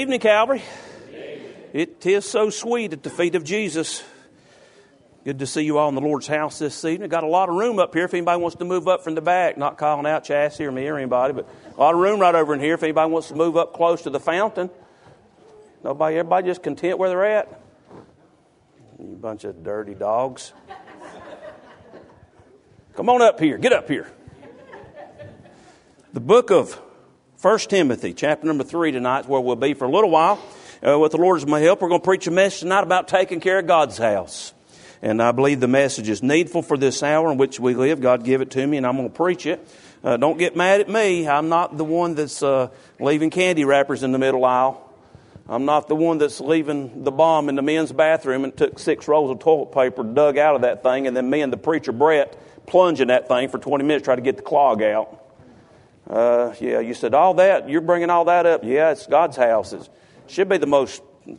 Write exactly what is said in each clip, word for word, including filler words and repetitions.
evening, Calvary. It is so sweet at the feet of Jesus. Good to see you all in the Lord's house this evening. Got a lot of room up here if anybody wants to move up from the back. Not calling out Chassie or me or anybody, but a lot of room right over in here if anybody wants to move up close to the fountain. Nobody, everybody just content where they're at. You bunch of dirty dogs. Come on up here. Get up here. The book of First Timothy, chapter number three tonight is where we'll be for a little while. Uh, with the Lord as my help, we're going to preach a message tonight about taking care of God's house. And I believe the message is needful for this hour in which we live. God give it to me, and I'm going to preach it. Uh, don't get mad at me. I'm not the one that's uh, leaving candy wrappers in the middle aisle. I'm not the one that's leaving the bomb in the men's bathroom and took six rolls of toilet paper, dug out of that thing, and then me and the preacher, Brett, plunging that thing for twenty minutes, try to get the clog out. Uh, yeah, you said all that. You're bringing all that up. Yeah, it's God's house. It should be the most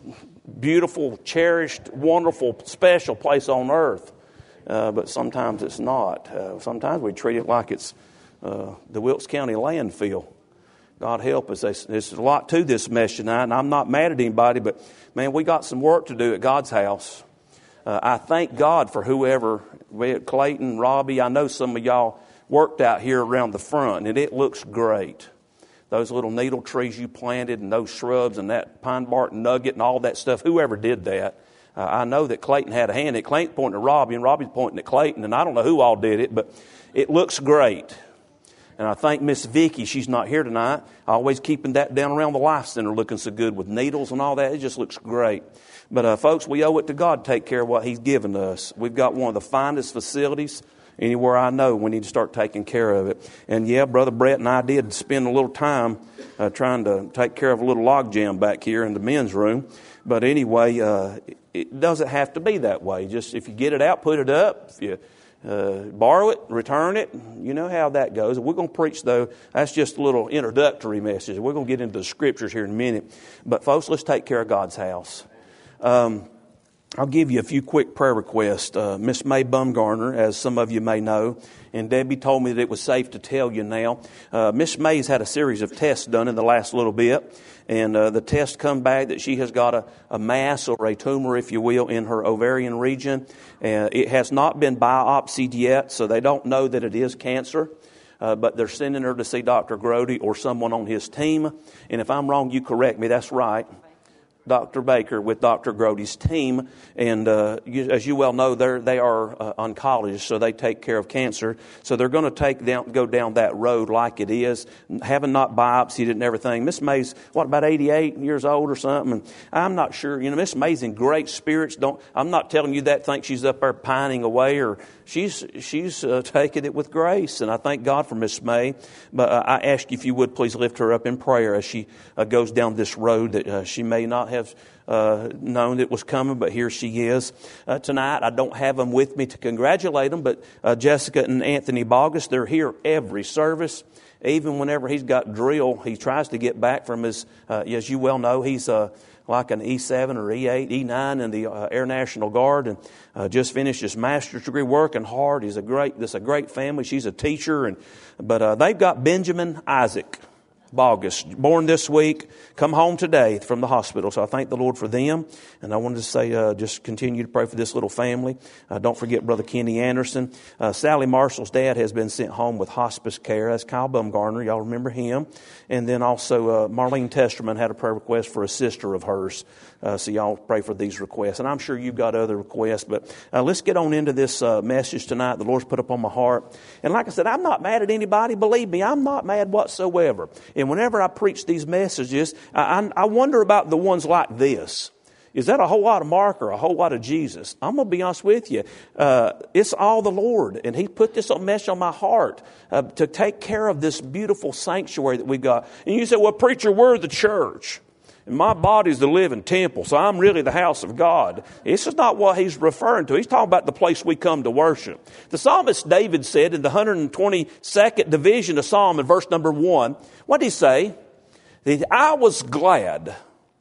beautiful, cherished, wonderful, special place on earth. Uh, but sometimes it's not. Uh, sometimes we treat it like it's uh, the Wilkes County landfill. God help us. There's, there's a lot to this message tonight, and I'm not mad at anybody, but man, we got some work to do at God's house. Uh, I thank God for whoever, Clayton, Robbie, I know some of y'all worked out here around the front, and it looks great. Those little needle trees you planted and those shrubs and that pine bark nugget and all that stuff, whoever did that, uh, I know that Clayton had a hand in it. Clayton pointing at Robbie, and Robbie's pointing at Clayton, and I don't know who all did it, but it looks great. And I thank Miss Vicky, she's not here tonight, always keeping that down around the Life Center looking so good with needles and all that. It just looks great. But uh, folks, we owe it to God to take care of what He's given us. We've got one of the finest facilities anywhere I know. We need to start taking care of it. And yeah, Brother Brett and I did spend a little time uh, trying to take care of a little log jam back here in the men's room. But anyway, uh, it doesn't have to be that way. Just if you get it out, put it up. If you uh, borrow it, return it. You know how that goes. We're going to preach, though. That's just a little introductory message. We're going to get into the scriptures here in a minute. But folks, let's take care of God's house. Um, I'll give you a few quick prayer requests. Uh, Miss May Bumgarner, as some of you may know, and Debbie told me that it was safe to tell you now. Uh, Miss May's had a series of tests done in the last little bit, and uh, the test come back that she has got a, a mass or a tumor, if you will, in her ovarian region. Uh, it has not been biopsied yet, so they don't know that it is cancer. Uh, but they're sending her to see Doctor Grody or someone on his team. And if I'm wrong, you correct me. That's right. Doctor Baker with Doctor Grody's team, and uh, you, as you well know, they're, they are uh, oncologists, so they take care of cancer. So they're going to take down, go down that road like it is, having not biopsied it and everything. Miss May's what about eighty-eight years old or something? And I'm not sure. You know, Miss May's in great spirits. Don't I'm not telling you that. Think she's up there pining away, or she's she's uh, taking it with grace, and I thank God for Miss May. But uh, I ask you if you would please lift her up in prayer as she uh, goes down this road that uh, she may not have uh, known it was coming, but here she is. Uh, tonight, I don't have them with me to congratulate them, but uh, Jessica and Anthony Bogus, they're here every service. Even whenever he's got drill, he tries to get back from his, uh, as you well know, he's uh, like an E seven or E eight, E nine in the uh, Air National Guard, and uh, just finished his master's degree, working hard. He's a great, this is a great family. She's a teacher, and but uh, they've got Benjamin Isaac Bogus, born this week, come home today from the hospital. So I thank the Lord for them. And I wanted to say, uh, just continue to pray for this little family. Uh, don't forget Brother Kenny Anderson. Uh, Sally Marshall's dad has been sent home with hospice care. That's Kyle Bumgarner. Y'all remember him. And then also uh, Marlene Testerman had a prayer request for a sister of hers. Uh, so y'all pray for these requests. And I'm sure you've got other requests. But uh, let's get on into this uh, message tonight the Lord's put up on my heart. And like I said, I'm not mad at anybody. Believe me, I'm not mad whatsoever. And whenever I preach these messages, I, I, I wonder about the ones like this. Is that a whole lot of Mark or a whole lot of Jesus? I'm going to be honest with you. Uh, it's all the Lord. And He put this message on my heart uh, to take care of this beautiful sanctuary that we got. And you say, well, preacher, we're the church. And my body's the living temple, so I'm really the house of God. This is not what he's referring to. He's talking about the place we come to worship. The psalmist David said in the one hundred twenty-second division of Psalm in verse number one, what did he say? That I was glad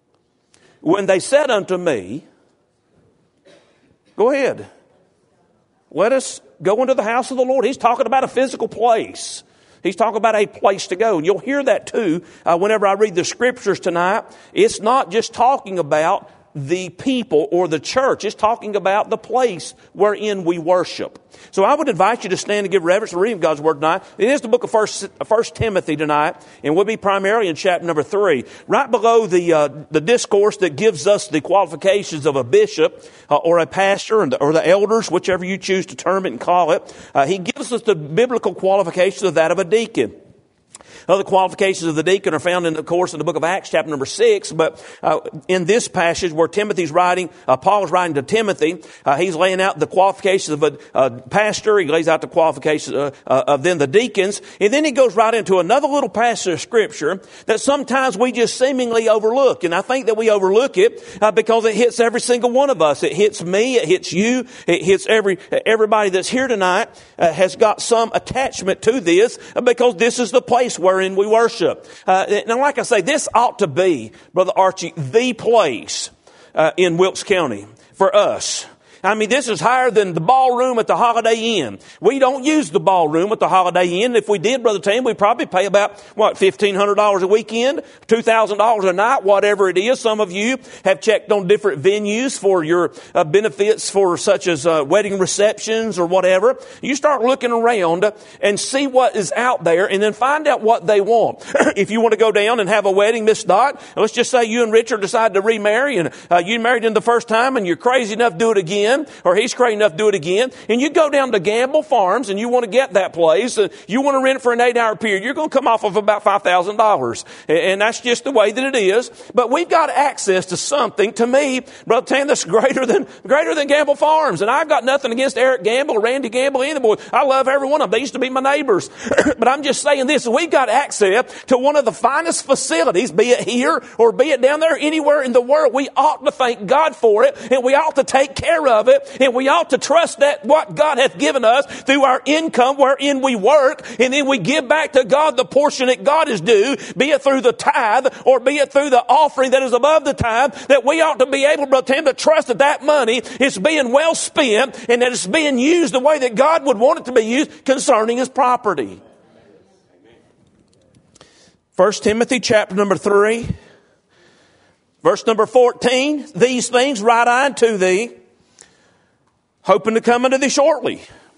when they said unto me, go ahead, let us go into the house of the Lord. He's talking about a physical place. He's talking about a place to go. And you'll hear that too uh, whenever I read the scriptures tonight. It's not just talking about the people or the church. It's talking about the place wherein we worship. So I would invite you to stand and give reverence to reading God's Word tonight. It is the book of First, First Timothy tonight, and we'll be primarily in chapter number three. Right below the uh, the discourse that gives us the qualifications of a bishop uh, or a pastor and the, or the elders, whichever you choose to term it and call it, uh, he gives us the biblical qualifications of that of a deacon. Other qualifications of the deacon are found in the course in the book of Acts, chapter number six. But uh, in this passage where Timothy's writing, uh, Paul is writing to Timothy, uh, he's laying out the qualifications of a uh, pastor. He lays out the qualifications uh, uh, of then the deacons. And then he goes right into another little passage of Scripture that sometimes we just seemingly overlook. And I think that we overlook it uh, because it hits every single one of us. It hits me. It hits you. It hits every everybody that's here tonight uh, has got some attachment to this uh, because this is the place where wherein we worship. Uh, now, like I say, this ought to be, Brother Archie, the place uh, in Wilkes County for us. I mean, this is higher than the ballroom at the Holiday Inn. We don't use the ballroom at the Holiday Inn. If we did, Brother Tim, we'd probably pay about, what, fifteen hundred dollars a weekend, two thousand dollars a night, whatever it is. Some of you have checked on different venues for your uh, benefits for such as uh, wedding receptions or whatever. You start looking around and see what is out there and then find out what they want. If you want to go down and have a wedding, Miss Dot, let's just say you and Richard decide to remarry and uh, you married him the first time and you're crazy enough to do it again. Or he's crazy enough to do it again, and you go down to Gamble Farms and you want to get that place, and you want to rent it for an eight-hour period, you're going to come off of about five thousand dollars. And that's just the way that it is. But we've got access to something, to me, Brother Tan, that's greater than greater than Gamble Farms. And I've got nothing against Eric Gamble or Randy Gamble, either. Boy, I love every one of them. They used to be my neighbors. But I'm just saying this, we've got access to one of the finest facilities, be it here or be it down there anywhere in the world. We ought to thank God for it, and we ought to take care of it, and we ought to trust that what God hath given us through our income wherein we work, and then we give back to God the portion that God is due, be it through the tithe or be it through the offering that is above the tithe, that we ought to be able, Brother Tim, to trust that that money is being well spent and that it's being used the way that God would want it to be used concerning His property. First Timothy chapter number three, verse number fourteen, these things write I unto thee, hoping to come unto thee shortly.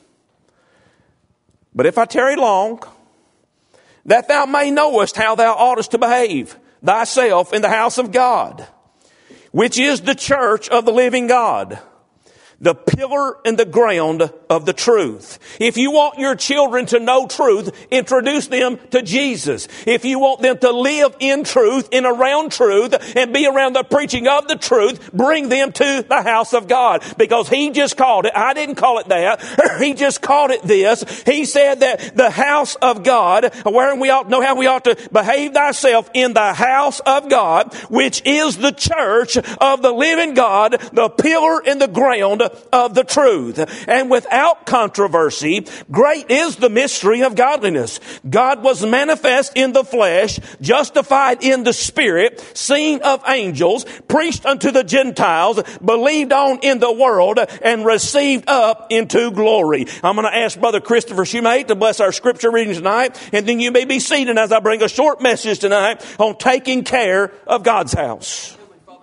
But if I tarry long, that thou may knowest how thou oughtest to behave thyself in the house of God, which is the church of the living God, the pillar and the ground of the truth. If you want your children to know truth, introduce them to Jesus. If you want them to live in truth, in around truth, and be around the preaching of the truth, bring them to the house of God. Because He just called it, I didn't call it that, He just called it this. He said that the house of God, wherein we ought to know how we ought to behave thyself in the house of God, which is the church of the living God, the pillar and the ground of the truth. And without controversy, great is the mystery of godliness. God was manifest in the flesh, justified in the spirit, seen of angels, preached unto the Gentiles, believed on in the world, and received up into glory. I'm going to ask Brother Christopher Shumate to bless our scripture reading tonight, and then you may be seated as I bring a short message tonight on taking care of God's house.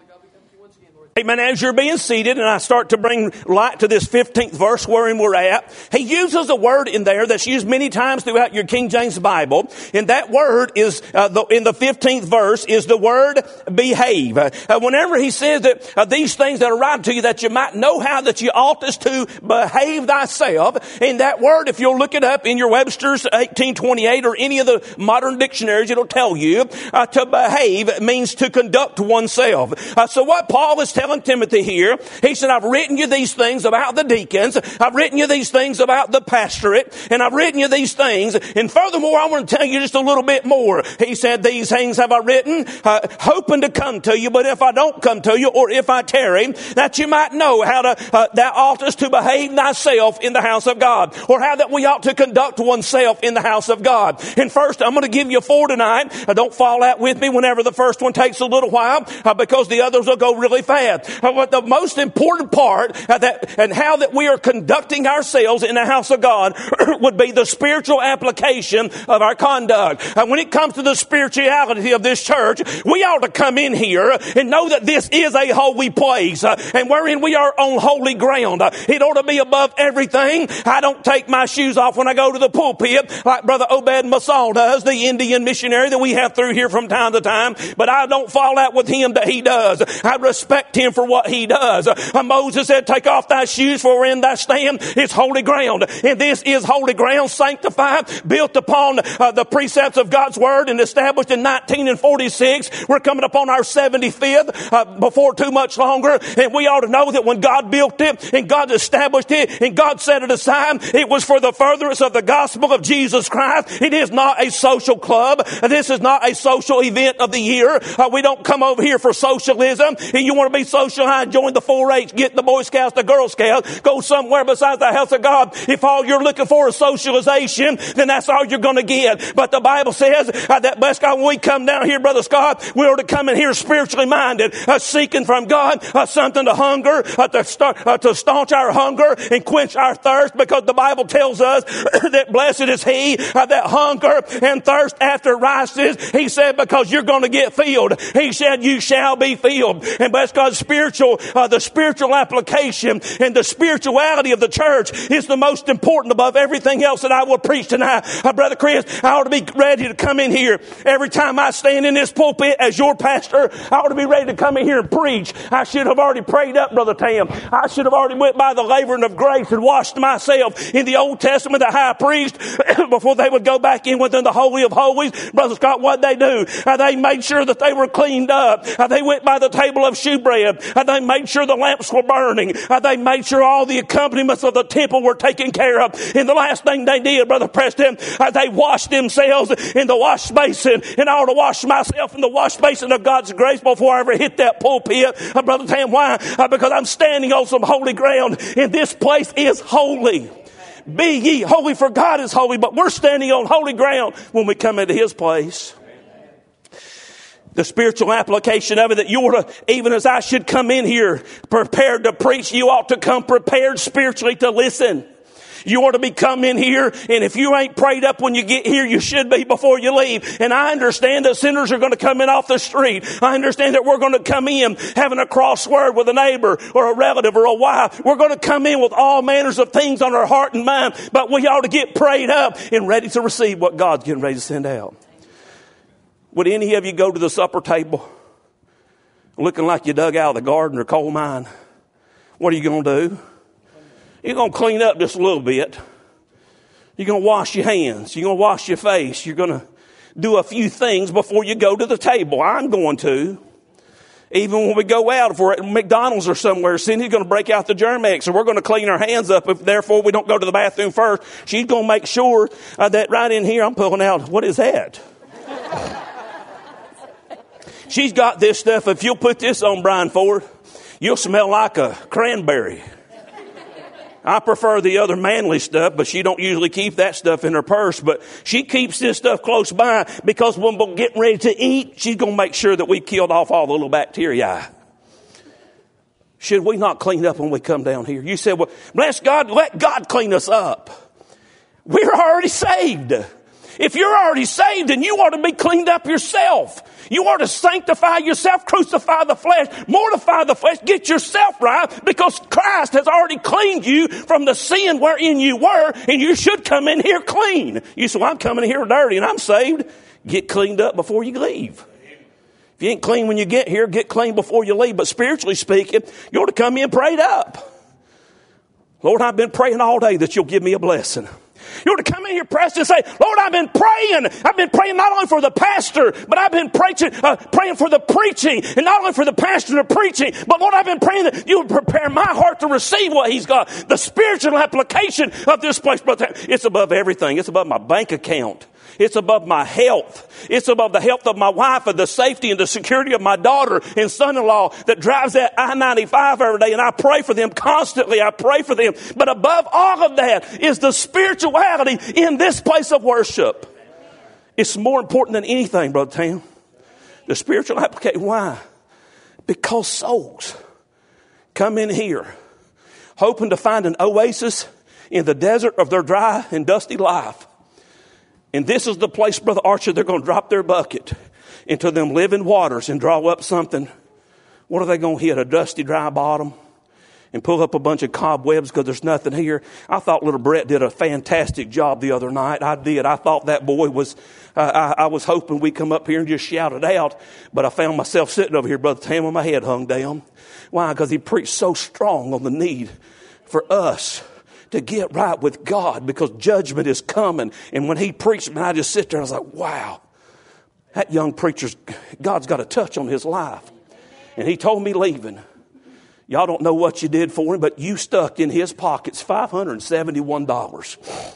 Amen. As you're being seated and I start to bring light to this fifteenth verse wherein we're at, he uses a word in there that's used many times throughout your King James Bible. And that word is, uh, the, in the fifteenth verse, is the word behave. Uh, whenever he says that uh, these things that are written to you, that you might know how that you ought to behave thyself. And that word, if you'll look it up in your Webster's eighteen twenty-eight or any of the modern dictionaries, it'll tell you uh, to behave means to conduct oneself. Uh, so what Paul is telling Timothy here, he said, I've written you these things about the deacons, I've written you these things about the pastorate, and I've written you these things, and furthermore, I want to tell you just a little bit more. He said, these things have I written, uh, hoping to come to you, but if I don't come to you, or if I tarry, that you might know how to, uh, thou oughtest to behave thyself in the house of God, or how that we ought to conduct oneself in the house of God. And first, I'm going to give you four tonight. Uh, don't fall out with me whenever the first one takes a little while, uh, because the others will go really fast. that. Uh, But the most important part uh, that and how that we are conducting ourselves in the house of God would be the spiritual application of our conduct. And when it comes to the spirituality of this church, we ought to come in here and know that this is a holy place, uh, and wherein we are on holy ground. Uh, it ought to be above everything. I don't take my shoes off when I go to the pulpit like Brother Obed Masal does, the Indian missionary that we have through here from time to time, but I don't fall out with him that he does. I respect him for what he does. Uh, Moses said, take off thy shoes, for wherein thy stand is holy ground. And this is holy ground, sanctified, built upon uh, the precepts of God's word, and established in nineteen forty-six. We're coming upon our seventy-fifth uh, before too much longer, and we ought to know that when God built it and God established it and God set it aside, it was for the furtherance of the gospel of Jesus Christ. It is not a social club. This is not a social event of the year. Uh, we don't come over here for socialism. And you want to be socialized, join the four H, get the Boy Scouts, the Girl Scouts, go somewhere besides the house of God. If all you're looking for is socialization, then that's all you're going to get. But the Bible says uh, that, bless God, when we come down here, Brother Scott, we ought to come in here spiritually minded, uh, seeking from God uh, something to hunger, uh, to, start, uh, to staunch our hunger and quench our thirst, because the Bible tells us that blessed is he uh, that hunger and thirst after righteousness. He said, because you're going to get filled. He said, you shall be filled. And bless God, spiritual, uh, the spiritual application and the spirituality of the church is the most important above everything else that I will preach tonight. Uh, Brother Chris, I ought to be ready to come in here every time I stand in this pulpit as your pastor. I ought to be ready to come in here and preach. I should have already prayed up, Brother Tam. I should have already went by the lavering of grace and washed myself in the Old Testament, the high priest, before they would go back in within the Holy of Holies. Brother Scott, what'd they do? Uh, they made sure that they were cleaned up. Uh, they went by the table of shewbread. Uh, they made sure the lamps were burning. Uh, they made sure all the accompaniments of the temple were taken care of. And the last thing they did, Brother Preston, uh, they washed themselves in the wash basin. And I ought to wash myself in the wash basin of God's grace before I ever hit that pulpit. Uh, Brother Tam, why? Uh, because I'm standing on some holy ground, and this place is holy. Be ye holy, for God is holy. But we're standing on holy ground when we come into his place. The spiritual application of it, that you ought to, even as I should come in here prepared to preach, you ought to come prepared spiritually to listen. You ought to be come in here, and if you ain't prayed up when you get here, you should be before you leave. And I understand that sinners are going to come in off the street. I understand that we're going to come in having a crossword with a neighbor or a relative or a wife. We're going to come in with all manners of things on our heart and mind, but we ought to get prayed up and ready to receive what God's getting ready to send out. Would any of you go to the supper table looking like you dug out of the garden or coal mine? What are you going to do? You're going to clean up just a little bit. You're going to wash your hands. You're going to wash your face. You're going to do a few things before you go to the table. I'm going to. Even when we go out, if we're at McDonald's or somewhere, Cindy's going to break out the Germ-X, and we're going to clean our hands up. If therefore we don't go to the bathroom first, she's going to make sure uh, that right in here I'm pulling out, what is that? She's got this stuff. If you'll put this on, Brian Ford, you'll smell like a cranberry. I prefer the other manly stuff, but she don't usually keep that stuff in her purse. But she keeps this stuff close by, because when we're getting ready to eat, she's going to make sure that we've killed off all the little bacteria. Should we not clean up when we come down here? You said, well, bless God, let God clean us up. We're already saved. If you're already saved, then you ought to be cleaned up yourself. You ought to sanctify yourself, crucify the flesh, mortify the flesh, get yourself right, because Christ has already cleaned you from the sin wherein you were, and you should come in here clean. You say, well, I'm coming in here dirty and I'm saved. Get cleaned up before you leave. If you ain't clean when you get here, get clean before you leave. But spiritually speaking, you ought to come in prayed up. Lord, I've been praying all day that you'll give me a blessing. You ought to come in here, Preston, and say, Lord, I've been praying. I've been praying not only for the pastor, but I've been preaching, uh, praying for the preaching, and not only for the pastor and the preaching, but Lord, I've been praying that you would prepare my heart to receive what he's got. The spiritual application of this place, brother, it's above everything. It's above my bank account. It's above my health. It's above the health of my wife and the safety and the security of my daughter and son-in-law that drives that I ninety-five every day. And I pray for them constantly. I pray for them. But above all of that is the spirituality in this place of worship. It's more important than anything, Brother Tam. The spiritual application. Why? Because souls come in here hoping to find an oasis in the desert of their dry and dusty life. And this is the place, Brother Archer, they're going to drop their bucket into them living waters and draw up something. What are they going to hit? A dusty, dry bottom? And pull up a bunch of cobwebs because there's nothing here. I thought little Brett did a fantastic job the other night. I did. I thought that boy was, uh, I, I was hoping we'd come up here and just shout it out. But I found myself sitting over here, Brother Tam, with my head hung down. Why? Because he preached so strong on the need for us to get right with God because judgment is coming. And when he preached, man, I just sit there and I was like, wow, that young preacher's, God's got a touch on his life. And he told me leaving, y'all don't know what you did for him, but you stuck in his pockets five hundred seventy-one dollars.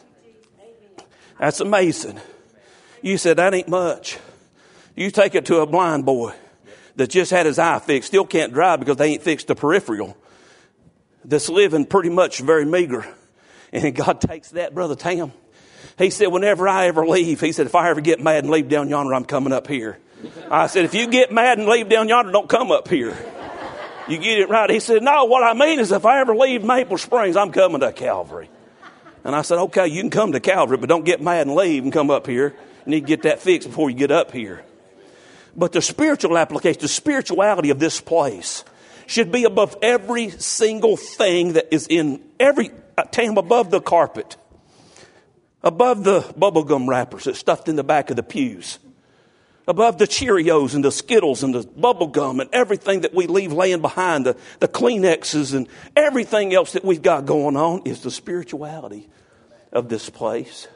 That's amazing. You said, that ain't much. You take it to a blind boy that just had his eye fixed, still can't drive because they ain't fixed the peripheral, that's living pretty much very meager. And God takes that, Brother Tam. He said, whenever I ever leave, he said, if I ever get mad and leave down yonder, I'm coming up here. I said, if you get mad and leave down yonder, don't come up here. You get it right. He said, no, what I mean is if I ever leave Maple Springs, I'm coming to Calvary. And I said, okay, you can come to Calvary, but don't get mad and leave and come up here. You need to get that fixed before you get up here. But the spiritual application, the spirituality of this place should be above every single thing that is in every Tam, above the carpet, above the bubblegum wrappers that's stuffed in the back of the pews, above the Cheerios and the Skittles and the bubble gum and everything that we leave laying behind, the, the Kleenexes and everything else that we've got going on is the spirituality of this place.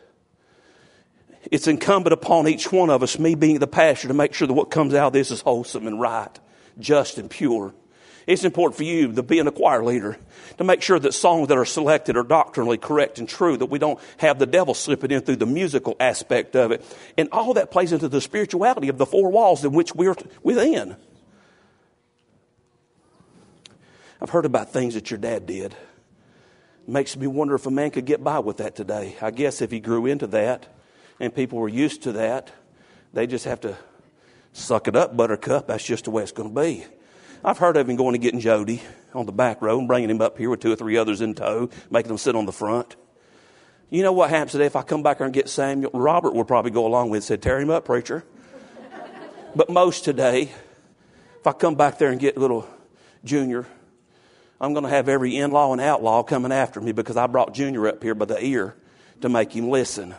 It's incumbent upon each one of us, me being the pastor, to make sure that what comes out of this is wholesome and right, just and pure. It's important for you, to being a choir leader, to make sure that songs that are selected are doctrinally correct and true, that we don't have the devil slipping in through the musical aspect of it. And all that plays into the spirituality of the four walls in which we're within. I've heard about things that your dad did. It makes me wonder if a man could get by with that today. I guess if he grew into that and people were used to that, they just have to suck it up, buttercup. That's just the way it's going to be. I've heard of him going and getting Jody on the back row and bringing him up here with two or three others in tow, making them sit on the front. You know what happens today if I come back here and get Samuel? Robert will probably go along with it and say, tear him up, preacher. But most today, if I come back there and get little Junior, I'm going to have every in-law and outlaw coming after me because I brought Junior up here by the ear to make him listen.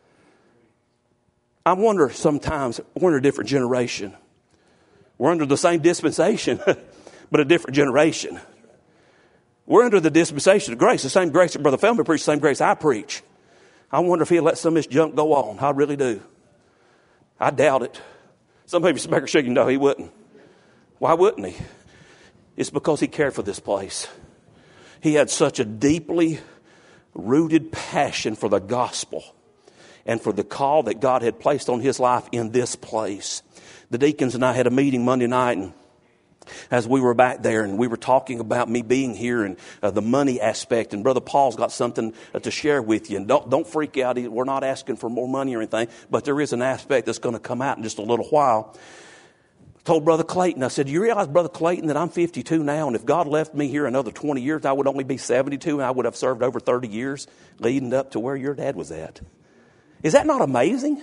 I wonder sometimes, we're in a different generation. We're under the same dispensation, but a different generation. We're under the dispensation of grace, the same grace that Brother Feldman preached, the same grace I preach. I wonder if he'll let some of this junk go on. I really do. I doubt it. Some people smack her shaking, no, he wouldn't. Why wouldn't he? It's because he cared for this place. He had such a deeply rooted passion for the gospel and for the call that God had placed on his life in this place. The deacons and I had a meeting Monday night, and as we were back there, and we were talking about me being here and uh, the money aspect. And Brother Paul's got something uh, to share with you. And don't don't freak out. We're not asking for more money or anything, but there is an aspect that's going to come out in just a little while. I told Brother Clayton, I said, do you realize, Brother Clayton, that I'm fifty-two now, and if God left me here another twenty years, I would only be seventy-two, and I would have served over thirty years leading up to where your dad was at. Is that not amazing?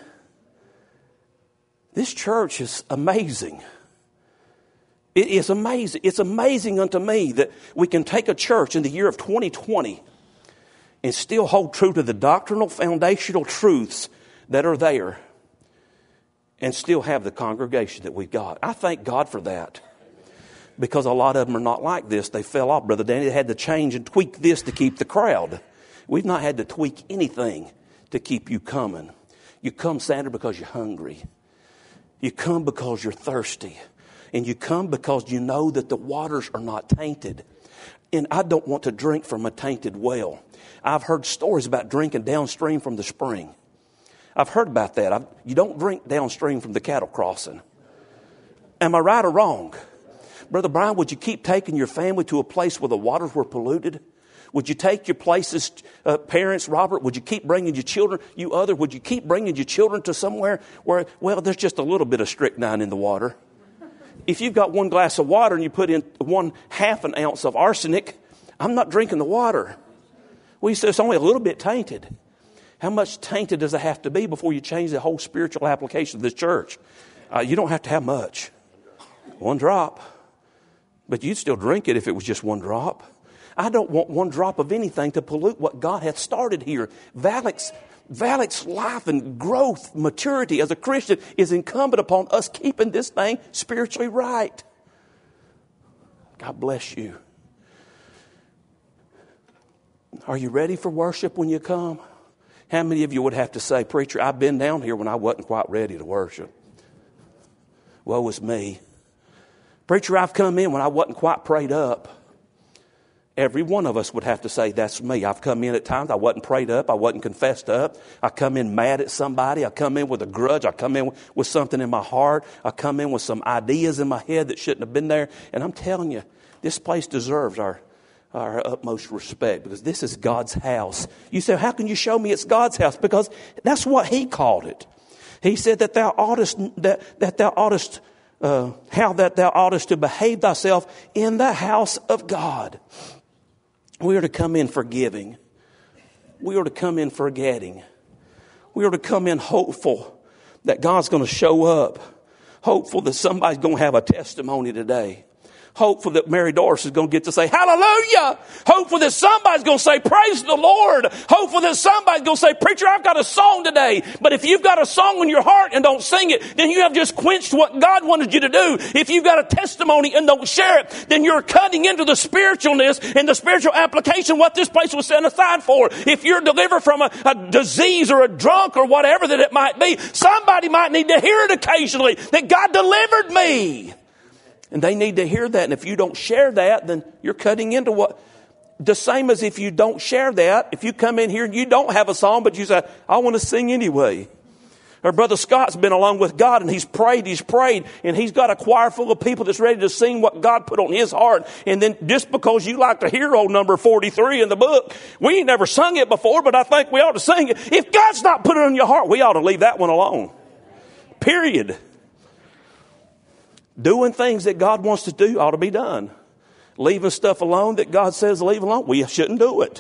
This church is amazing. It is amazing. It's amazing unto me that we can take a church in the year of twenty twenty and still hold true to the doctrinal, foundational truths that are there and still have the congregation that we've got. I thank God for that, because a lot of them are not like this. They fell off, Brother Danny. They had to change and tweak this to keep the crowd. We've not had to tweak anything to keep you coming. You come, Sandra, because you're hungry. You come because you're thirsty. And you come because you know that the waters are not tainted. And I don't want to drink from a tainted well. I've heard stories about drinking downstream from the spring. I've heard about that. I've, you don't drink downstream from the cattle crossing. Am I right or wrong? Brother Brian, would you keep taking your family to a place where the waters were polluted? Would you take your places, uh, parents, Robert, would you keep bringing your children, you other, would you keep bringing your children to somewhere where, well, there's just a little bit of strychnine in the water? if you've got one glass of water and you put in one half an ounce of arsenic, I'm not drinking the water. Well, you say it's only a little bit tainted. How much tainted does it have to be before you change the whole spiritual application of this church? Uh, you don't have to have much. One drop. But you'd still drink it if it was just one drop. I don't want one drop of anything to pollute what God hath started here. Valek's, Valek's life and growth, maturity as a Christian is incumbent upon us keeping this thing spiritually right. God bless you. Are you ready for worship when you come? How many of you would have to say, preacher, I've been down here when I wasn't quite ready to worship? Woe is me. Preacher, I've come in when I wasn't quite prayed up. Every one of us would have to say, that's me. I've come in at times I wasn't prayed up. I wasn't confessed up. I come in mad at somebody. I come in with a grudge. I come in with something in my heart. I come in with some ideas in my head that shouldn't have been there. And I'm telling you, this place deserves our, our utmost respect because this is God's house. You say, how can you show me it's God's house? Because that's what he called it. He said that thou oughtest, that, that thou oughtest, uh, how that thou oughtest to behave thyself in the house of God. We are to come in forgiving. We are to come in forgetting. We are to come in hopeful that God's going to show up. Hopeful that somebody's going to have a testimony today. Hopeful that Mary Doris is going to get to say, hallelujah. Hopeful that somebody's going to say, praise the Lord. Hopeful that somebody's going to say, preacher, I've got a song today. But if you've got a song in your heart and don't sing it, then you have just quenched what God wanted you to do. If you've got a testimony and don't share it, then you're cutting into the spiritualness and the spiritual application what this place was set aside for. If you're delivered from a, a disease or a drunk or whatever that it might be, somebody might need to hear it occasionally that God delivered me. And they need to hear that. And if you don't share that, then you're cutting into what, the same as if you don't share that. If you come in here and you don't have a song, but you say, I want to sing anyway. Or Brother Scott's been along with God and he's prayed, he's prayed, and he's got a choir full of people that's ready to sing what God put on his heart. And then just because you like to hear old number forty-three in the book, we ain't never sung it before, but I think we ought to sing it. If God's not put it on your heart, we ought to leave that one alone. Period. Doing things that God wants to do ought to be done. Leaving stuff alone that God says leave alone, we shouldn't do it.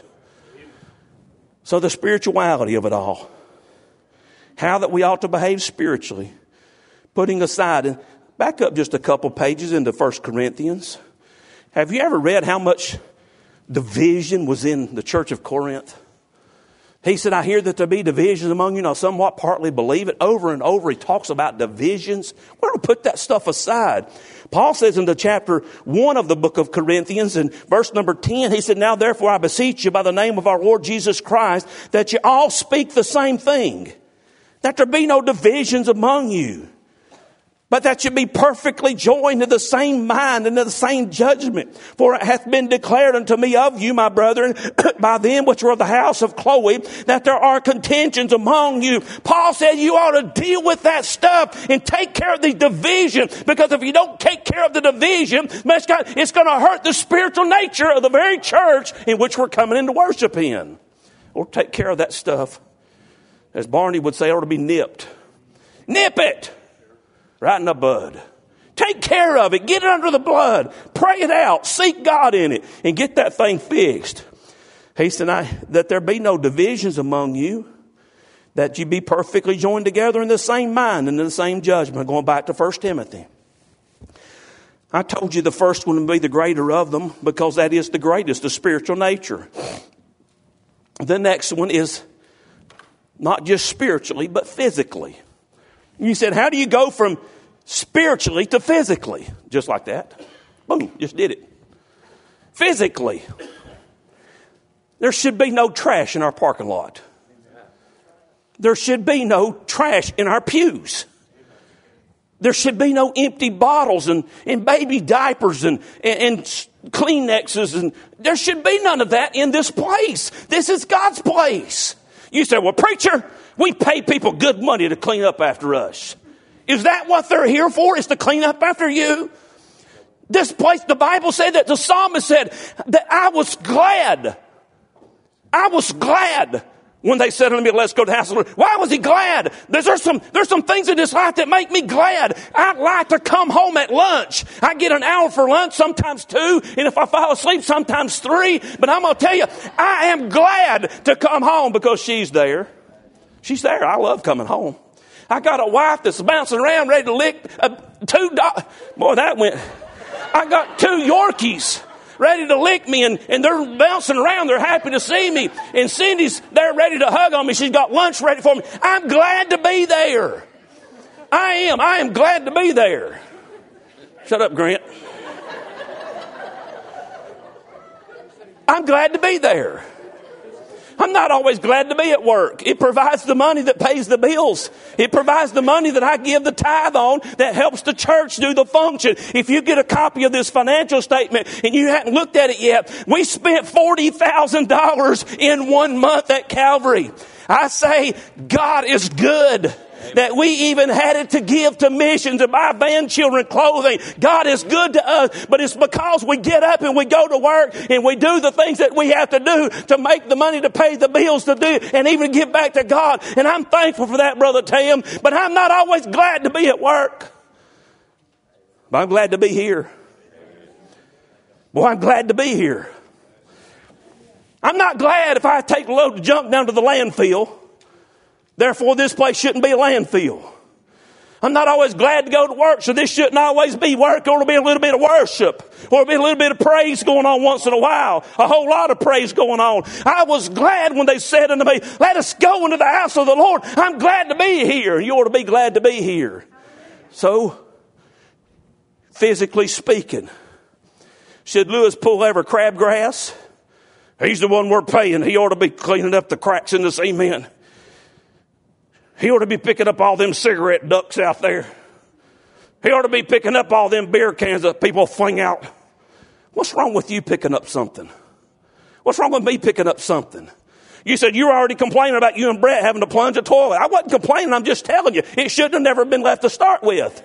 So the spirituality of it all. How that we ought to behave spiritually. Putting aside, and back up just a couple pages into First Corinthians. Have you ever read how much division was in the church of Corinth? He said, I hear that there be divisions among you, and I somewhat partly believe it. Over and over, he talks about divisions. We're going to put that stuff aside. Paul says in the chapter one of the book of Corinthians, in verse number ten, he said, now therefore I beseech you by the name of our Lord Jesus Christ, that you all speak the same thing, that there be no divisions among you, but that you be perfectly joined to the same mind and to the same judgment. For it hath been declared unto me of you, my brethren, by them which are of the house of Chloe, that there are contentions among you. Paul said you ought to deal with that stuff and take care of the division. Because if you don't take care of the division, it's going to hurt the spiritual nature of the very church in which we're coming in to worship in. Or take care of that stuff. As Barney would say, it ought to be nipped. Nip it! Right in the bud. Take care of it. Get it under the blood. Pray it out. Seek God in it. And get that thing fixed. He said, I, that there be no divisions among you. That you be perfectly joined together in the same mind and in the same judgment. Going back to First Timothy. I told you the first one would be the greater of them. Because that is the greatest, the spiritual nature. The next one is not just spiritually, but physically. You said, how do you go from spiritually to physically? Just like that. Boom, just did it. Physically. There should be no trash in our parking lot. There should be no trash in our pews. There should be no empty bottles and, and baby diapers and, and, and Kleenexes. And there should be none of that in this place. This is God's place. You say, well, preacher, we pay people good money to clean up after us. Is that what they're here for, is to clean up after you? This place, the Bible said that the psalmist said that I was glad. I was glad When they said unto me, let's go to the house of the Lord. Why was he glad? There's, there's, some, there's some things in this life that make me glad. I'd like to come home at lunch. I get an hour for lunch, sometimes two. And if I fall asleep, sometimes three. But I'm going to tell you, I am glad to come home because she's there. She's there. I love coming home. I got a wife that's bouncing around ready to lick uh, two dogs. Boy, that went. I got two Yorkies ready to lick me, and, and they're bouncing around. They're happy to see me. And Cindy's there ready to hug on me. She's got lunch ready for me. I'm glad to be there. I am. I am glad to be there. Shut up, Grant. I'm glad to be there. I'm not always glad to be at work. It provides the money that pays the bills. It provides the money that I give the tithe on that helps the church do the function. If you get a copy of this financial statement and you haven't looked at it yet, we spent forty thousand dollars in one month at Calvary. I say, God is good. That we even had it to give to missions and buy van children clothing. God is good to us, but it's because we get up and we go to work and we do the things that we have to do to make the money to pay the bills to do and even give back to God. And I'm thankful for that, Brother Tim, but I'm not always glad to be at work. But I'm glad to be here. Boy, I'm glad to be here. I'm not glad if I take a load of junk down to the landfill. Therefore, this place shouldn't be a landfill. I'm not always glad to go to work, so this shouldn't always be work. Or it'll be a little bit of worship. Or it'll be a little bit of praise going on once in a while. A whole lot of praise going on. I was glad when they said unto me, let us go into the house of the Lord. I'm glad to be here. You ought to be glad to be here. So, physically speaking, should Lewis pull over crabgrass? He's the one we're paying. He ought to be cleaning up the cracks in the cement. He ought to be picking up all them cigarette ducts out there. He ought to be picking up all them beer cans that people fling out. What's wrong with you picking up something? What's wrong with me picking up something? You said you were already complaining about you and Brett having to plunge a toilet. I wasn't complaining. I'm just telling you. It shouldn't have never been left to start with.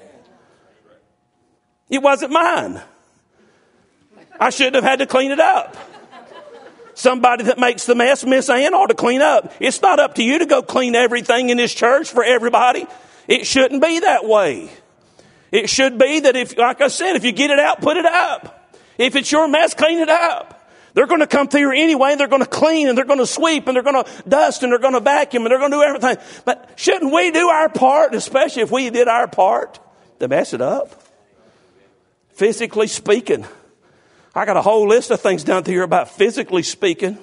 It wasn't mine. I shouldn't have had to clean it up. Somebody that makes the mess, Miss Ann, ought to clean up. It's not up to you to go clean everything in this church for everybody. It shouldn't be that way. It should be that if, like I said, if you get it out, put it up. If it's your mess, clean it up. They're going to come through here anyway, and they're going to clean, and they're going to sweep, and they're going to dust, and they're going to vacuum, and they're going to do everything. But shouldn't we do our part, especially if we did our part, to mess it up? Physically speaking. I got a whole list of things down here about physically speaking.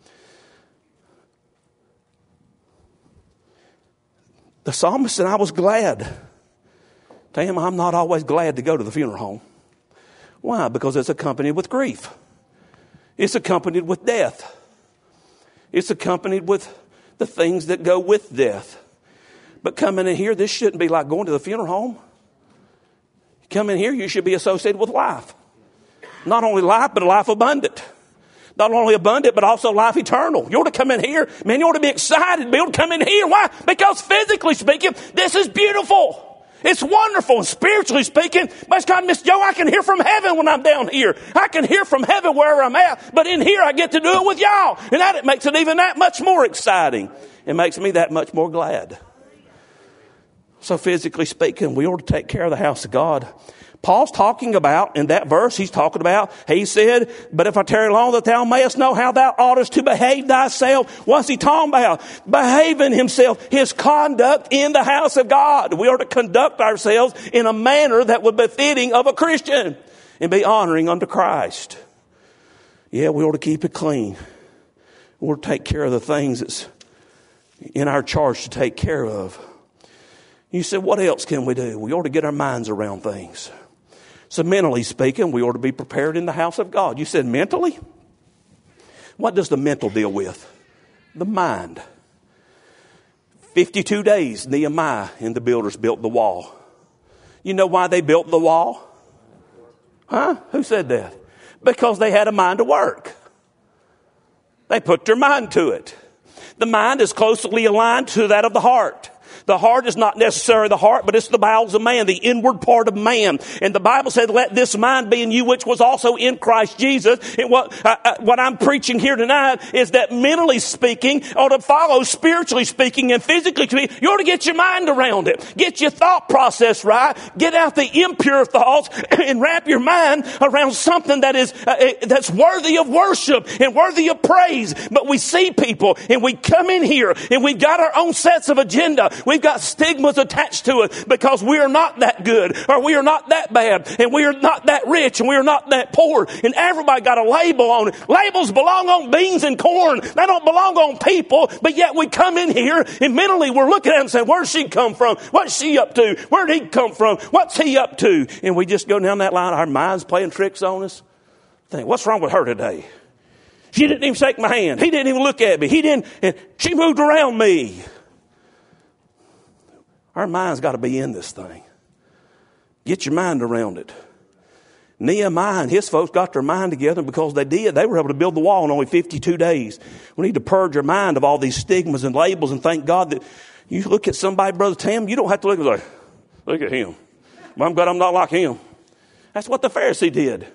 The psalmist said, I was glad. Tell him I'm not always glad to go to the funeral home. Why? Because it's accompanied with grief. It's accompanied with death. It's accompanied with the things that go with death. But coming in here, this shouldn't be like going to the funeral home. Come in here, you should be associated with life. Not only life, but a life abundant. Not only abundant, but also life eternal. You ought to come in here. Man, you ought to be excited to be able to come in here. Why? Because physically speaking, this is beautiful. It's wonderful. And spiritually speaking, bless God, Miss Joe, I can hear from heaven when I'm down here. I can hear from heaven wherever I'm at. But in here, I get to do it with y'all. And that it makes it even that much more exciting. It makes me that much more glad. So physically speaking, we ought to take care of the house of God. Paul's talking about, in that verse, he's talking about, he said, but if I tarry long that thou mayest know how thou oughtest to behave thyself. What's he talking about? Behaving himself, his conduct in the house of God. We are to conduct ourselves in a manner that would be befitting of a Christian and be honoring unto Christ. Yeah, we ought to keep it clean. We ought to take care of the things that's in our charge to take care of. You said, what else can we do? We ought to get our minds around things. So mentally speaking, we ought to be prepared in the house of God. You said mentally? What does the mental deal with? The mind. fifty-two days, Nehemiah and the builders built the wall. You know why they built the wall? Huh? Who said that? Because they had a mind to work. They put their mind to it. The mind is closely aligned to that of the heart. The heart is not necessarily the heart, but it's the bowels of man, the inward part of man. And the Bible said, let this mind be in you, which was also in Christ Jesus. And what, uh, uh, what I'm preaching here tonight is that mentally speaking ought to follow spiritually speaking and physically speaking. You ought to get your mind around it. Get your thought process right. Get out the impure thoughts and wrap your mind around something that is, uh, that's worthy of worship and worthy of praise. But we see people and we come in here and we've got our own sets of agenda. We've got stigmas attached to it because we are not that good, or we are not that bad, and we are not that rich, and we are not that poor. And everybody got a label on it. Labels belong on beans and corn. They don't belong on people. But yet we come in here and mentally we're looking at them and saying, where'd she come from? What's she up to? Where'd he come from? What's he up to? And we just go down that line. Our mind's playing tricks on us. Think, what's wrong with her today? She didn't even shake my hand. He didn't even look at me. He didn't. And she moved around me. Our mind's got to be in this thing. Get your mind around it. Nehemiah and his folks got their mind together because they did. They were able to build the wall in only fifty-two days. We need to purge our mind of all these stigmas and labels, and thank God that you look at somebody, Brother Tam, you don't have to look at like, look at him. Well, I'm glad I'm not like him. That's what the Pharisee did.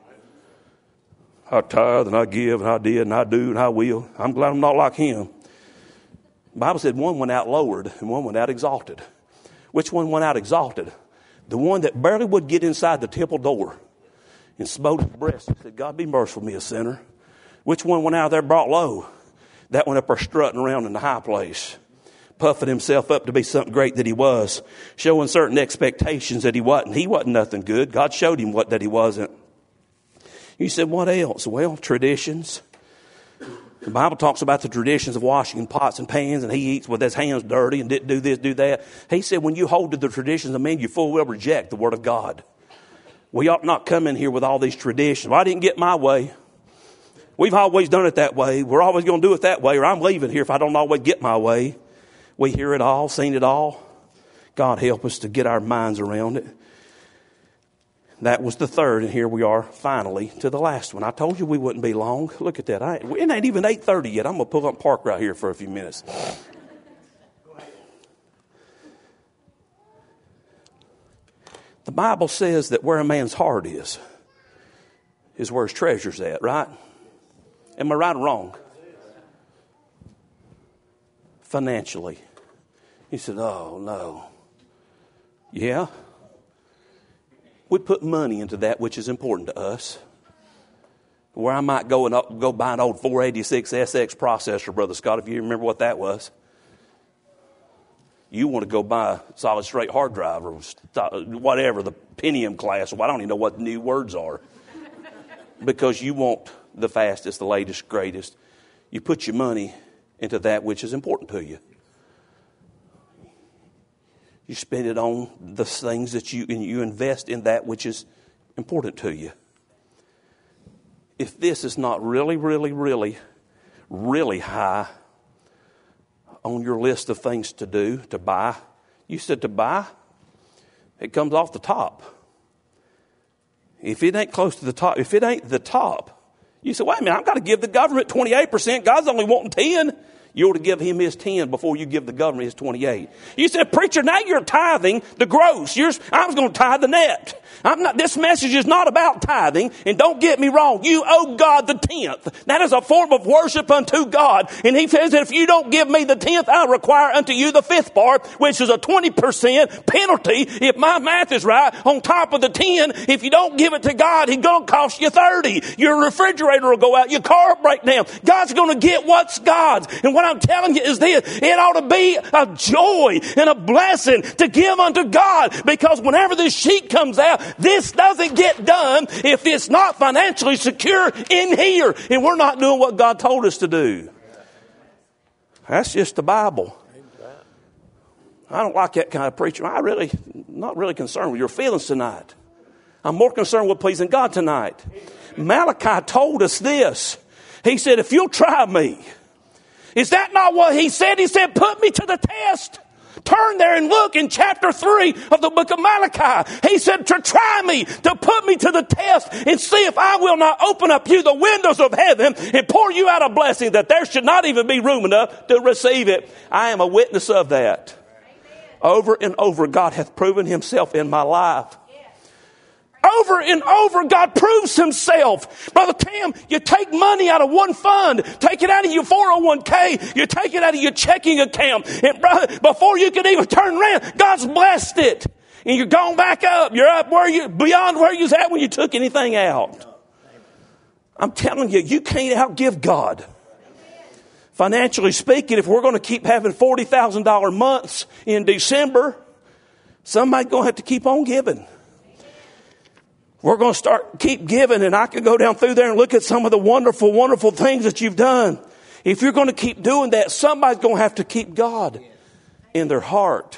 I tithe and I give and I did and I do and I will. I'm glad I'm not like him. The Bible said one went out lowered and one went out exalted. Which one went out exalted? The one that barely would get inside the temple door and smote his breast and said, God, be merciful to me, a sinner. Which one went out there brought low? That went up there strutting around in the high place, puffing himself up to be something great that he was, showing certain expectations that he wasn't. He wasn't nothing good. God showed him what that he wasn't. You said, what else? Well, traditions. The Bible talks about the traditions of washing pots and pans, and he eats with his hands dirty and didn't do this, do that. He said, when you hold to the traditions of men, you full well reject the Word of God. We ought not come in here with all these traditions. Well, I didn't get my way. We've always done it that way. We're always going to do it that way, or I'm leaving here if I don't always get my way. We hear it all, seen it all. God help us to get our minds around it. That was the third, and here we are finally to the last one. I told you we wouldn't be long. Look at that. I, it ain't even eight thirty yet. I'm going to pull up and park right here for a few minutes. The Bible says that where a man's heart is, is where his treasure's at, right? Am I right or wrong? Financially. He said, oh, no. Yeah. We put money into that which is important to us. Where I might go and go buy an old four eighty-six S X processor, Brother Scott, if you remember what that was. You want to go buy a solid straight hard drive or whatever, the Pentium class. Well, I don't even know what the new words are. Because you want the fastest, the latest, greatest. You put your money into that which is important to you. You spend it on the things that you, and you invest in that which is important to you. If this is not really, really, really, really high on your list of things to do, to buy, you said to buy, it comes off the top. If it ain't close to the top, if it ain't the top, you say, wait a minute, I've got to give the government twenty-eight percent. God's only wanting ten. You ought to give him his ten before you give the government his twenty-eight. You said, preacher, now you're tithing the gross. You're, I was going to tithe the net. I'm not, this message is not about tithing. And don't get me wrong. You owe God the tenth. That is a form of worship unto God. And he says that if you don't give me the tenth, I'll require unto you the fifth part, which is a twenty percent penalty. If my math is right, on top of the ten, if you don't give it to God, he's going to cost you thirty. Your refrigerator will go out. Your car will break down. God's going to get what's God's. And what I'm telling you is this, it ought to be a joy and a blessing to give unto God, because whenever this sheet comes out, this doesn't get done if it's not financially secure in here, and we're not doing what God told us to do. That's just the Bible. I don't like that kind of preaching. I really, not really concerned with your feelings tonight. I'm more concerned with pleasing God tonight. Malachi told us this. He said, if you'll try me. Is that not what he said? He said, put me to the test. Turn there and look in chapter three of the book of Malachi. He said to try me, to put me to the test and see if I will not open up you the windows of heaven and pour you out a blessing that there should not even be room enough to receive it. I am a witness of that. Over and over, God hath proven himself in my life. Over and over, God proves himself. Brother Tim, you take money out of one fund, take it out of your four oh one k, you take it out of your checking account, and brother, before you can even turn around, God's blessed it. And you're gone back up. You're up where you, beyond where you was at when you took anything out. I'm telling you, you can't outgive God. Financially speaking, if we're going to keep having forty thousand dollars months in December, somebody's going to have to keep on giving. We're going to start, keep giving, and I can go down through there and look at some of the wonderful, wonderful things that you've done. If you're going to keep doing that, somebody's going to have to keep God in their heart.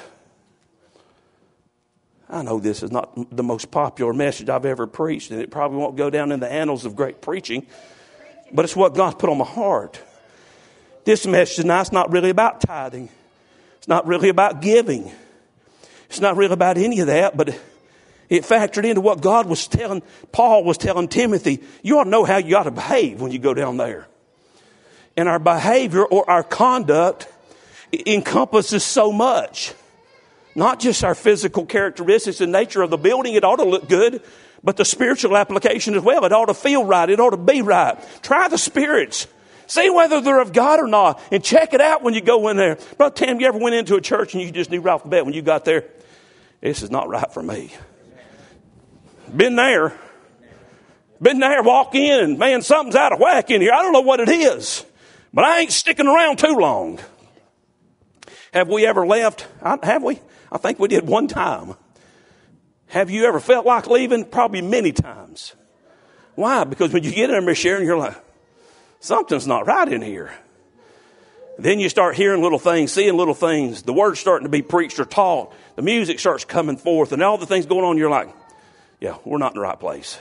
I know this is not the most popular message I've ever preached, and it probably won't go down in the annals of great preaching, but it's what God's put on my heart. This message tonight is not really about tithing. It's not really about giving. It's not really about any of that, but it factored into what God was telling, Paul was telling Timothy. You ought to know how you ought to behave when you go down there. And our behavior or our conduct encompasses so much. Not just our physical characteristics and nature of the building. It ought to look good, but the spiritual application as well. It ought to feel right. It ought to be right. Try the spirits. See whether they're of God or not, and check it out when you go in there. Brother Tam, you ever went into a church and you just knew right off the bat when you got there, this is not right for me? Been there. Been there, walk in, and man, something's out of whack in here. I don't know what it is, but I ain't sticking around too long. Have we ever left? Have we? I think we did one time. Have you ever felt like leaving? Probably many times. Why? Because when you get in there, Sharon, you're like, something's not right in here. Then you start hearing little things, seeing little things. The word's starting to be preached or taught. The music starts coming forth, and all the things going on, you're like, yeah, we're not in the right place.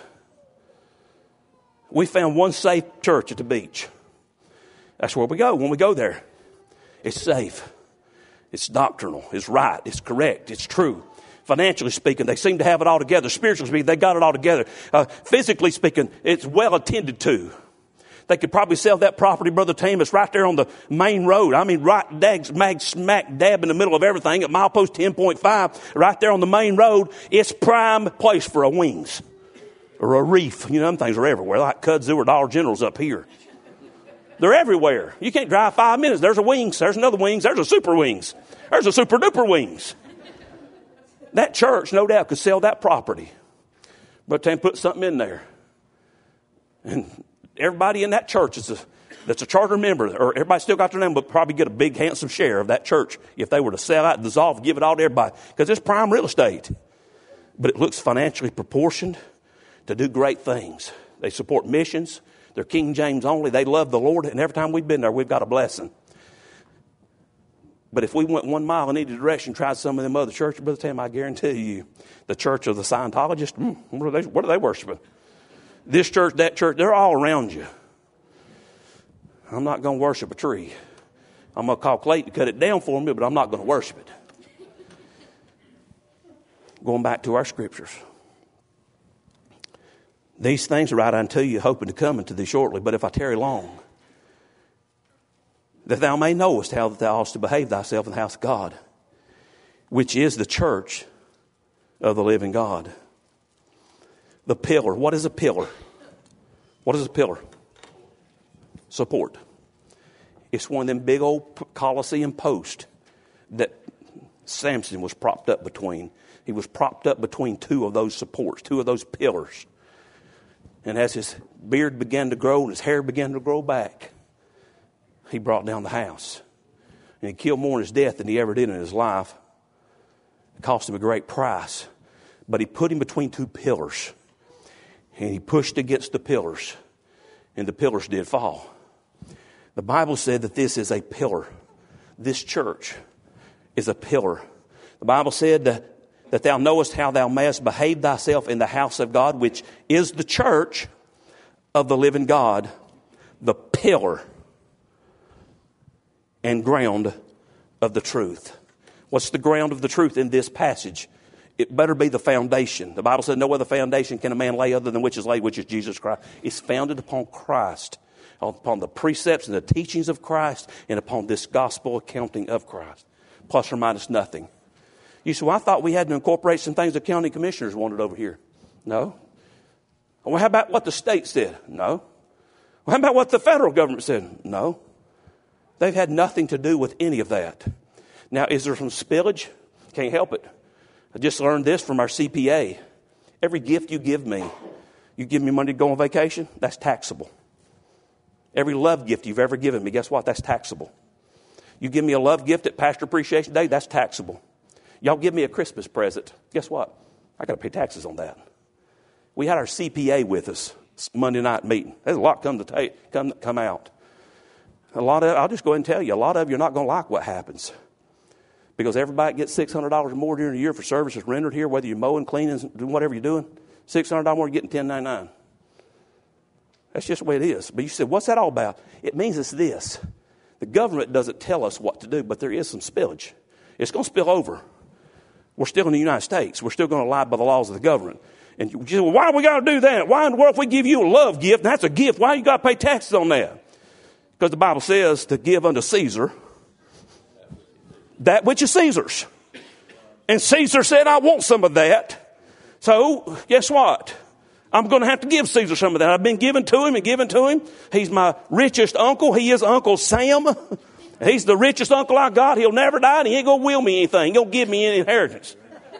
We found one safe church at the beach. That's where we go when we go there. It's safe. It's doctrinal. It's right. It's correct. It's true. Financially speaking, they seem to have it all together. Spiritually speaking, they got it all together. Uh, physically speaking, it's well attended to. They could probably sell that property, Brother Tam. It's right there on the main road. I mean, right dag, mag, smack dab in the middle of everything at milepost ten point five, right there on the main road. It's prime place for a Wings or a Reef. You know, them things are everywhere, like Kudzu or Dollar General's up here. They're everywhere. You can't drive five minutes. There's a Wings. There's another Wings. There's a Super Wings. There's a Super Duper Wings. That church, no doubt, could sell that property. But Tam put something in there. And everybody in that church is a, that's a charter member, or everybody still got their name, but probably get a big, handsome share of that church if they were to sell out, dissolve, give it all to everybody. Because it's prime real estate. But it looks financially proportioned to do great things. They support missions. They're King James only. They love the Lord. And every time we've been there, we've got a blessing. But if we went one mile in either direction, tried some of them other churches, Brother Tam, I guarantee you, the church of the Scientologists, mm, what, are they, what are they worshiping? This church, that church, they're all around you. I'm not going to worship a tree. I'm going to call Clayton to cut it down for me, but I'm not going to worship it. Going back to our scriptures. These things are right unto you, hoping to come unto thee shortly. But if I tarry long, that thou may knowest how that thou oughtest to behave thyself in the house of God, which is the church of the living God. The pillar. What is a pillar? What is a pillar? Support. It's one of them big old Colosseum posts that Samson was propped up between. He was propped up between two of those supports, two of those pillars. And as his beard began to grow and his hair began to grow back, he brought down the house. And he killed more in his death than he ever did in his life. It cost him a great price. But he put him between two pillars. And he pushed against the pillars. And the pillars did fall. The Bible said that this is a pillar. This church is a pillar. The Bible said that, that thou knowest how thou mayest behave thyself in the house of God, which is the church of the living God, the pillar and ground of the truth. What's the ground of the truth in this passage? It better be the foundation. The Bible said no other foundation can a man lay other than which is laid, which is Jesus Christ. It's founded upon Christ, upon the precepts and the teachings of Christ, and upon this gospel accounting of Christ. Plus or minus nothing. You say, well, I thought we had to incorporate some things the county commissioners wanted over here. No. Well, how about what the state said? No. Well, how about what the federal government said? No. They've had nothing to do with any of that. Now, is there some spillage? Can't help it. I just learned this from our C P A. Every gift you give me, you give me money to go on vacation, that's taxable. Every love gift you've ever given me, guess what? That's taxable. You give me a love gift at Pastor Appreciation Day, that's taxable. Y'all give me a Christmas present. Guess what? I got to pay taxes on that. We had our C P A with us Monday night meeting. There's a lot come to take, come come out. A lot of I'll just go ahead and tell you, a lot of you are not going to like what happens, because everybody gets six hundred dollars more during the year for services rendered here, whether you're mowing, cleaning, doing whatever you're doing. Six hundred dollars more, you're getting ten ninety-nine. That's just the way it is. But you said, what's that all about? It means it's this: the government doesn't tell us what to do, but there is some spillage. It's going to spill over. We're still in the United States. We're still going to abide by the laws of the government. And you say, well, why do we got to do that? Why in the world, if we give you a love gift, and that's a gift, why you got to pay taxes on that? Because the Bible says to give unto Caesar that which is Caesar's. And Caesar said, I want some of that. So guess what? I'm going to have to give Caesar some of that. I've been given to him and given to him. He's my richest uncle. He is Uncle Sam. He's the richest uncle I got. He'll never die, and he ain't going to will me anything. He ain't going to give me any inheritance.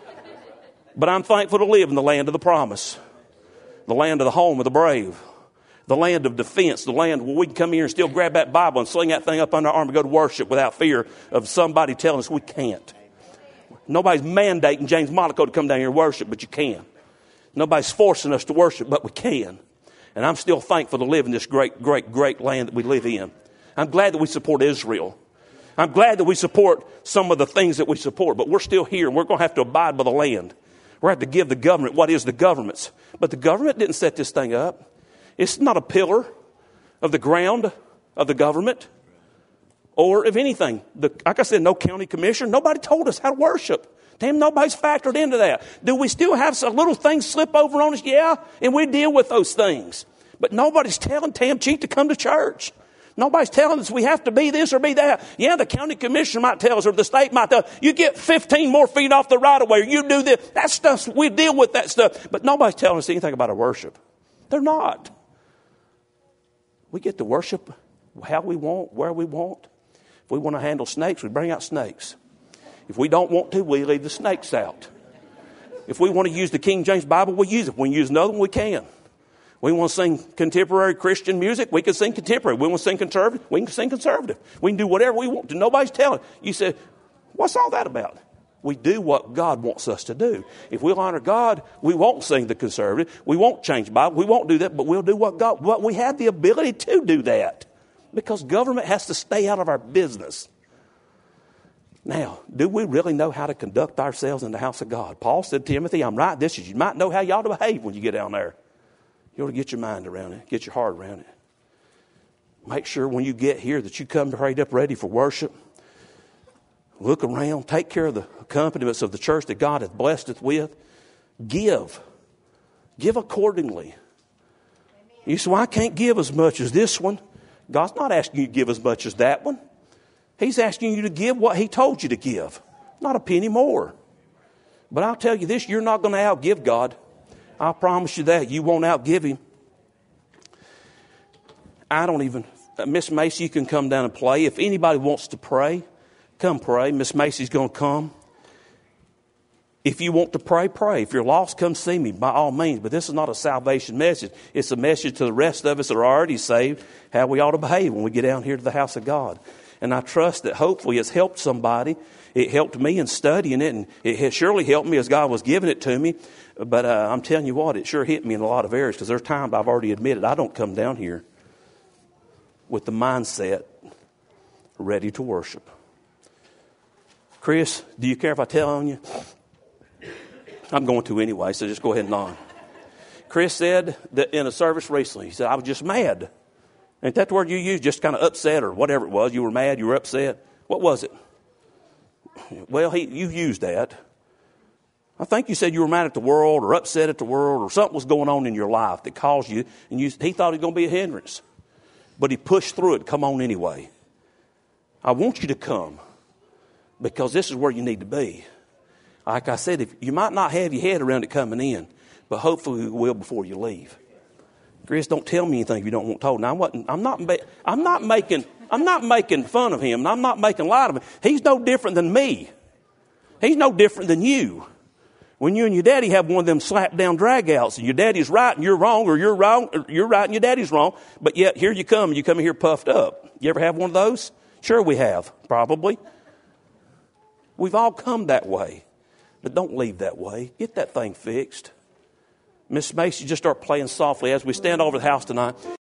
But I'm thankful to live in the land of the promise, the land of the home of the brave, the land of defense, the land where we can come here and still grab that Bible and sling that thing up under our arm and go to worship without fear of somebody telling us we can't. Nobody's mandating James Monaco to come down here and worship, but you can. Nobody's forcing us to worship, but we can. And I'm still thankful to live in this great, great, great land that we live in. I'm glad that we support Israel. I'm glad that we support some of the things that we support, but we're still here, and we're going to have to abide by the land. We're going to have to give the government what is the government's. But the government didn't set this thing up. It's not a pillar of the ground of the government or of anything. The, like I said, no county commissioner. Nobody told us how to worship. Damn, nobody's factored into that. Do we still have some little things slip over on us? Yeah, and we deal with those things. But nobody's telling Tam Cheek to come to church. Nobody's telling us we have to be this or be that. Yeah, the county commissioner might tell us, or the state might tell us, you get fifteen more feet off the right of way, or you do this. That stuff, we deal with that stuff. But nobody's telling us anything about our worship. They're not. We get to worship how we want, where we want. If we want to handle snakes, we bring out snakes. If we don't want to, we leave the snakes out. If we want to use the King James Bible, we use it. If we use another one, we can. We want to sing contemporary Christian music, we can sing contemporary. We want to sing conservative, we can sing conservative. We can do whatever we want to. Nobody's telling. You say, what's all that about? We do what God wants us to do. If we'll honor God, we won't sing the conservative. We won't change the Bible. We won't do that, but we'll do what God, what we have the ability to do that. Because government has to stay out of our business. Now, do we really know how to conduct ourselves in the house of God? Paul said to Timothy, I'm right. This is, you might know how you ought to behave when you get down there. You ought to get your mind around it. Get your heart around it. Make sure when you get here that you come prayed up ready for worship. Look around. Take care of the accompaniments of the church that God hath blessed us with. Give. Give accordingly. Amen. You say, well, I can't give as much as this one. God's not asking you to give as much as that one. He's asking you to give what he told you to give. Not a penny more. But I'll tell you this, you're not going to outgive God. I promise you that. You won't outgive him. I don't even... Uh, Miss Macy, you can come down and play. If anybody wants to pray, come pray. Miss Macy's going to come. If you want to pray, pray. If you're lost, come see me by all means. But this is not a salvation message. It's a message to the rest of us that are already saved, how we ought to behave when we get down here to the house of God. And I trust that hopefully it's helped somebody. It helped me in studying it, and it has surely helped me as God was giving it to me. But uh, I'm telling you what, it sure hit me in a lot of areas, because there's times I've already admitted I don't come down here with the mindset ready to worship. Chris, do you care if I tell on you? I'm going to anyway, so just go ahead and nod. Chris said that in a service recently, he said, I was just mad. Ain't that the word you used? Just kind of upset or whatever it was. You were mad, you were upset. What was it? Well, he, you used that. I think you said you were mad at the world or upset at the world, or something was going on in your life that caused you, and you, he thought it was going to be a hindrance. But he pushed through it. Come on anyway. I want you to come because this is where you need to be. Like I said, if you might not have your head around it coming in, but hopefully you will before you leave. Chris, don't tell me anything if you don't want told. Now, I wasn't, I'm not, I'm not making, I'm not making fun of him, and I'm not making light of him. He's no different than me. He's no different than you. When you and your daddy have one of them slap down drag outs, and your daddy's right and you're wrong, or you're wrong, or you're right and your daddy's wrong, but yet here you come, and you come here puffed up. You ever have one of those? Sure we have, probably. We've all come that way, but don't leave that way. Get that thing fixed. Miss Macy, just start playing softly as we stand over the house tonight.